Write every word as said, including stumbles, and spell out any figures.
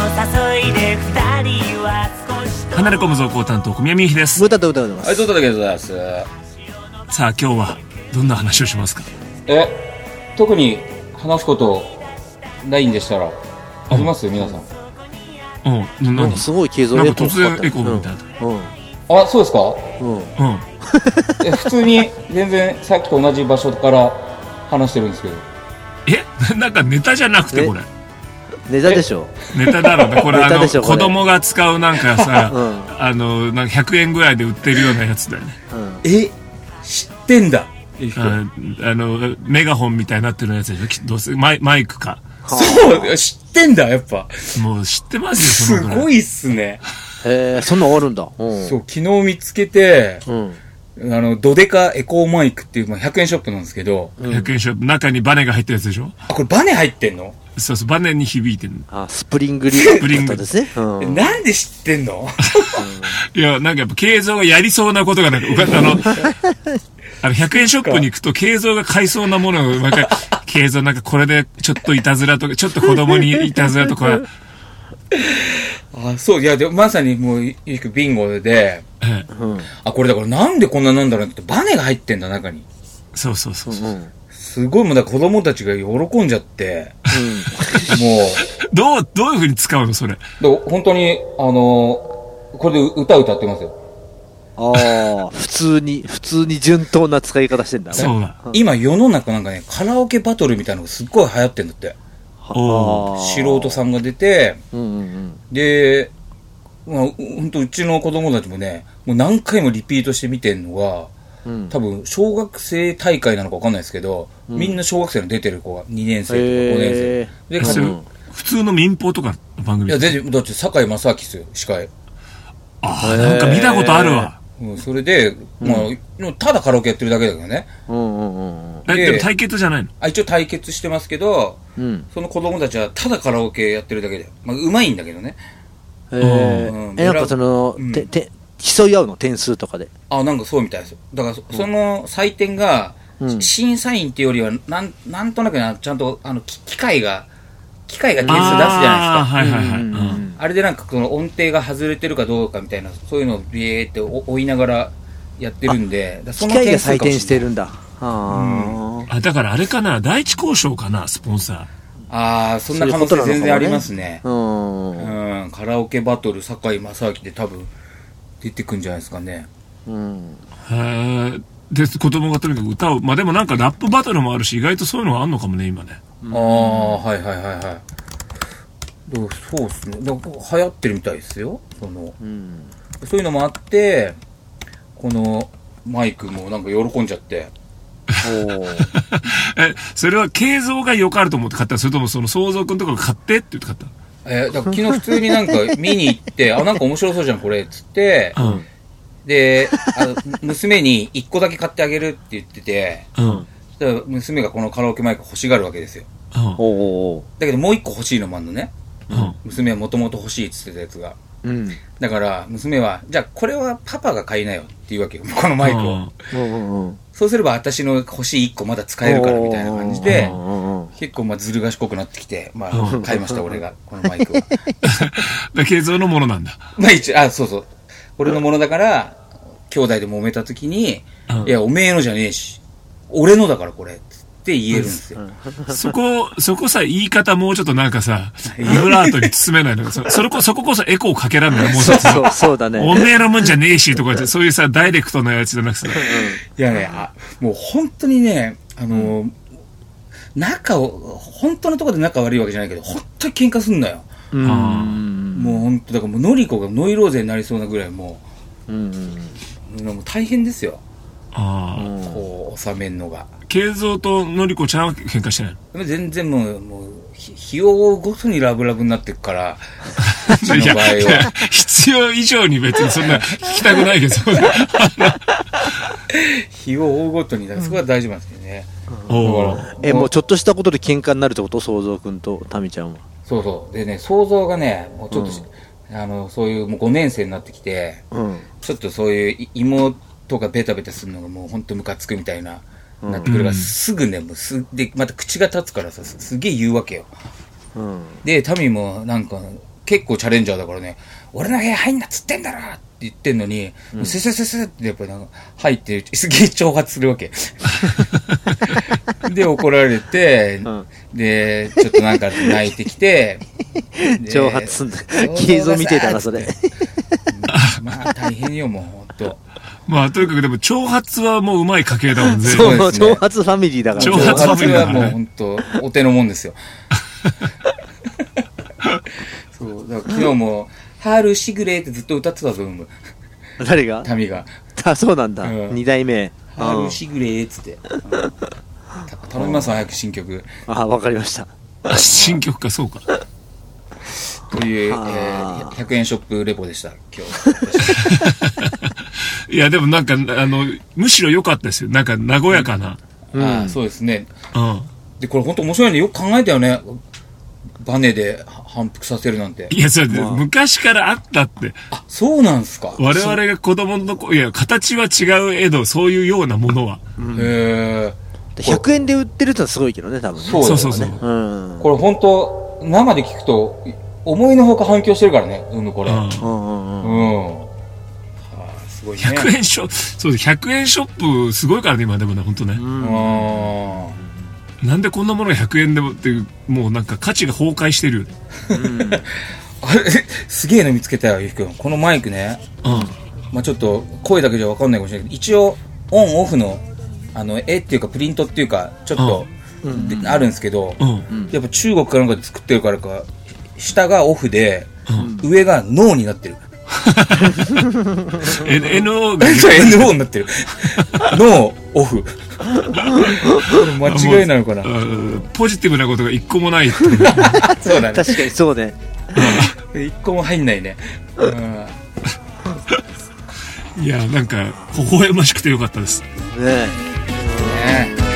誘いで二人は少し離れ込む増行担当小宮美幸です。 ブタと歌うてます。 はい、どうぞだけでございます。 さあ今日はどんな話をしますか。 え、特に話すことないんでしたらありますよ、皆さん。 うん、 なんかすごい継続エコー突然エコーみたいな、 うんうんあ、そうですか。 うんうん、 え、普通に全然さっきと同じ場所から話してるんですけど。 えなんかネタじゃなくてこれネタでしょ。 ネタだろうねこれ。あのネタでしょこれ子供が使うなんかさ、 うんあのなんかひゃくえんぐらいで売ってるようなやつだよね。 うんえ、知ってんだ。 ああのメガホンみたいになってるやつでしょきどうせマイ、マイクか。 そう知ってんだ、やっぱ。 もう知ってますよそのぐらい。 すごいっすね。 へえ、そんなんあるんだ。うんそう、昨日見つけて、 うんあのドデカエコーマイクっていう、まあ、ひゃくえんショップなんですけど、 うんひゃくえんショップ中にバネが入ったやつでしょ。 あ、これバネ入ってんの？ そうそう、バネに響いてる。 あ、スプリングリップですね。うんえなんで知ってんの？ いや、なんかやっぱ、慶三がやりそうなことがなんか、あの、あの、ひゃくえんショップに行くと、慶三が買いそうなものが、なんか、慶三なんかこれで、ちょっといたずらとか、ちょっと子供にいたずらとか、 あ、そう、いや、でまさにもう、いいくビンゴで、 ええうんあ、これだからなんでこんななんだろうって、バネが入ってんだ、中に。 そうそうそうそう。 うんすごいもうだから子供たちが喜んじゃって、もう、 どう、どういう風に使うのそれ。 で本当に、あの、これで歌歌ってますよ。 ああ、普通に、普通に順当な使い方してんだね。 そうだ。 今世の中なんかね、カラオケバトルみたいなのがすっごい流行ってんだって。 おあー素人さんが出て、 うんうんうん。 で、まあ、ほんとうちの子供たちもね、もう何回もリピートして見てんのが、 うん多分小学生大会なのか分かんないですけど、 うんみんな小学生の出てる子がにねん生とかへーごねん生で、 それうん普通の民放とかの番組。 いや全然だって堺正明っすよ司会、 ああ、なんか見たことあるわ。 うん、それで、まあただカラオケやってるだけだけどね、 うんうんうんえ、 ででも対決じゃないの。 あ一応対決してますけど、 うん。 その子供たちはただカラオケやってるだけで、まあ、うまいんだけどね。 へえうんえ、なんかそのうん、 て、て、競い合うの点数とかで。 あ、なんかそうみたいですよ。だからそ、その採点が、 うん審査員っていうよりは、なん、なんとなくな、ちゃんと、あの、き機械が、機械が点数出すじゃないですか。 あーはいはいはい。 うんうんうんあれでなんか、その音程が外れてるかどうかみたいな、そういうのをビーって追いながらやってるんで、だからその機械が点数かもしれない採点してるんだ。ああ、だからあれかな、第一交渉かな、スポンサー。 ああ、そんな可能性全然ありますね。 あ。うん。 うん、カラオケバトル、堺正明で多分、出てくんじゃないですかね。 うん。 へえ。で、子供がとにかく歌を、まあでもなんかラップバトルもあるし、意外とそういうのがあんのかもね、今ね。 ああ、はいはいはいはい。だからそうっすね。だから流行ってるみたいですよ。その、 うん。 そういうのもあって、このマイクもなんか喜んじゃって。 おーえ、それは慶三が良かると思って買ったの、それともその相続のところ買ってって言って買ったえーだから昨日普通になんか見に行って、あ、なんか面白そうじゃんこれっつって、 の。うん。 で、あの娘に一個だけ買ってあげるって言ってて、 うん。 そしたら娘がこのカラオケマイク欲しがるわけですよ。 うん。 おーおだけどもう一個欲しいのもあんのね。 うん。 娘はもともと欲しいっつってたやつが。 ーうん。 だから娘は、じゃあこれはパパが買いなよって言うわけよ。このマイクを。 うんうんうんうん。 そうすれば私の欲しい一個まだ使えるからみたいな感じでう、んうんうん結構まあずる賢くなってきて、まうあ買いました俺が、このマイクは。 で慶三のものなんだ。 まあ一応、あ、そうそう。俺のものだから、兄弟で揉めた時に、 うんいや、おめえのじゃねえし、俺のだからこれ、って言えるんですよ。 そこ、そこさ、言い方もうちょっとなんかさ、ビブラートに包めないのそそれこ、そここそエコーかけらんないのもうちょっとそうそう、そうだね。 おめえのもんじゃねえしとか言って、そういうさ、ダイレクトなやつじゃなくてさ、 いやね、あもう本当にね、あのー仲を、本当のところで仲悪いわけじゃないけど、本当に喧嘩すんのよ。 うん。 あもう本当、だからもうノリコがノイローゼになりそうなぐらいもうんう、もう大変ですよ。 ああ。 こう、収めんのが。 慶三とのりこちゃんは喧嘩してないのでも全然もう、もう、ひ日を追うごとにラブラブになってくから、うちいやの場合は。 必要以上に別にそんな聞きたくないけど、 日を追うごとに、だからそこは大丈夫なんですけどね。 おーだからえ、もうちょっとしたことで喧嘩になるってこと想像くんとタミちゃんは。 そうそう。でね、想像がね、もうちょっとし、あの、そういうもうごねん生になってきて、 うん。 ちょっとそういうい妹がベタベタするのがもうほんとムカつくみたいな、なってくるから、 うんすぐね、もうす、で、また口が立つからさ、すすげえ言うわけよ。 うん。 で、タミもなんか、 結構チャレンジャーだからね、俺の部屋入んなっつってんだろって言ってんのに、うん、ススススってやっぱりなんか入ってすげえ挑発するわけで怒られて、うん、でちょっとなんか泣いてきて挑発すんだ映像見てたなそれまあ大変よもうほんとまあとにかくでも挑発はもううまい家系だもんね。 そうですね、挑発ファミリーだから挑発ファミリーだから、ね、 挑発はもうほんとお手のもんですよそうだから昨日もハルシグレーってずっと歌ってたぞ、うん、 誰がタミが。 あ、そうなんだ、うん、に代目ハルシグレーっつって、うん、頼みます早く新曲。 あ、わかりました。 新曲か、そうかという、えー、ひゃくえんショップレポでした今日いやでもなんかあのむしろ良かったですよ、なんか和やかな、 うん、ああそうですね、 うん、 でこれ本当面白いね、よく考えたよね、バネで反復させるなんて。 いやそれ、まあ、昔からあったって。 あ、そうなんすか。 我々が子供の子、いや形は違う江戸、そういうようなものは、 うん、へえひゃくえんで売ってるってのはすごいけどね、多分ね。 そうそうそうそう、 うん、これ本当生で聞くと思いのほか反響してるからね、うん、これ。うんうんうんうん。すごいね。 ひゃくえんショップ、そうです、ひゃくえんショップすごいからね、今でもね、本当ね。うん。なんでこんなものがひゃくえんでもっていう、もうなんか価値が崩壊してるよね。うん、 あれ、すげえの見つけたよ、ゆきくん。このマイクね。うん。まあちょっと声だけじゃわかんないかもしれないけど、一応オンオフのあの絵っていうかプリントっていうかちょっと、うん、あるんですけど、うん、やっぱ中国かなんかで作ってるからか。下がオフで、うん、上がノーになってる。 エヌオー がエヌオー になってる。ノー、オフ。間違いなのかな。 ポジティブなことが一個もない。 そうだね。 確かにそうね。 一個も入んないね。 いや、なんか、微笑ましくてよかったです。 ねえ。 ねえ。